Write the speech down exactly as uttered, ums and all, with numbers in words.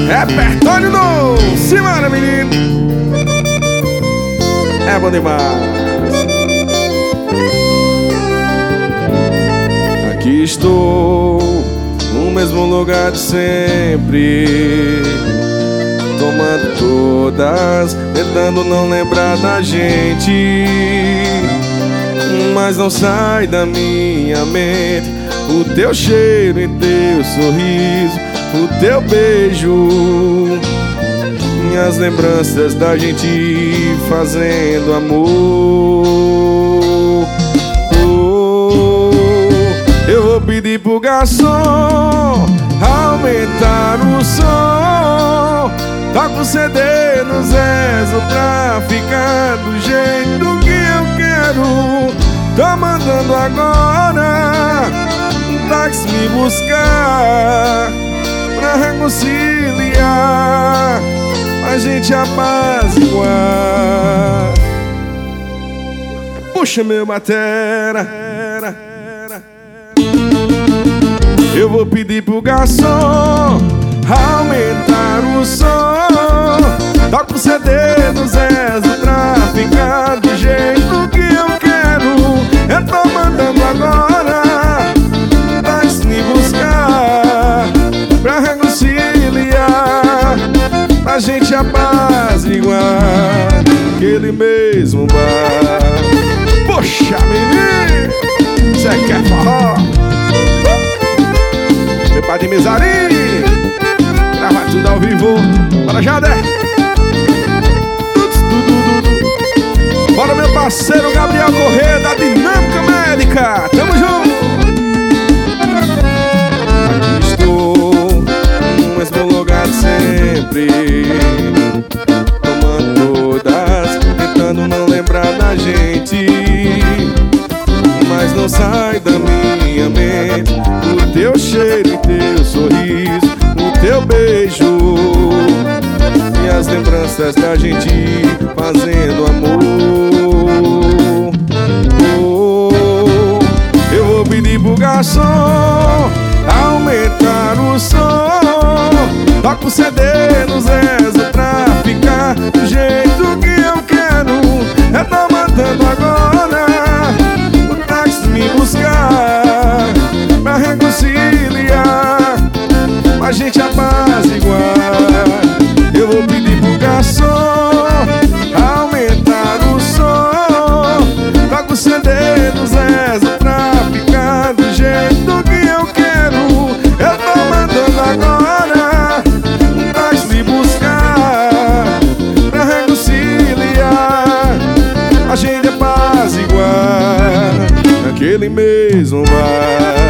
Repertório novo. Simbora, menino. É bom demais. Aqui estou, no mesmo lugar de sempre, tomando todas, tentando não lembrar da gente. Mas não sai da minha mente o teu cheiro e teu sorriso, o teu beijo, minhas lembranças da gente fazendo amor. Oh, eu vou pedir pro garçom aumentar o som, toca o C D no Zezo pra ficar do jeito que eu quero. Tô mandando agora um táxi me buscar pra reconciliar, a gente apaziguar. Puxa meu batera, eu vou pedir pro garçom aumentar o som, toca o C D do Zezo pra ficar do jeito que eu quero. Eu tô mandando agora um táxi me buscar pra reconciliar, a gente apaziguar aquele mesmo bar. Poxa, menino, cê quer forró? Meu pai de Mesarim, grava tudo ao vivo. Bora, Jader. Bora, meu parceiro Gabriel Corrêa, da Dinâmica Médica. Tamo junto. Aqui estou, no mesmo lugar de sempre, tomando todas, tentando não lembrar da gente. Mas não sai da minha mente o teu cheiro e teu sorriso, o teu beijo, e as lembranças da gente fazendo amor. Oh, eu vou pedir pro garçom aumentar o som, toca o C D no Zezo pra ficar do jeito que eu quero. Eu tô mandando agora o táxi me buscar pra reconciliar, a gente apaziguar. Eu vou pedir pro garçom aumentar o som, toca o C D do Zezo pra ficar do jeito que eu quero. Eu tô mandando agora um táxi me buscar pra reconciliar, a gente apaziguar naquele mesmo bar.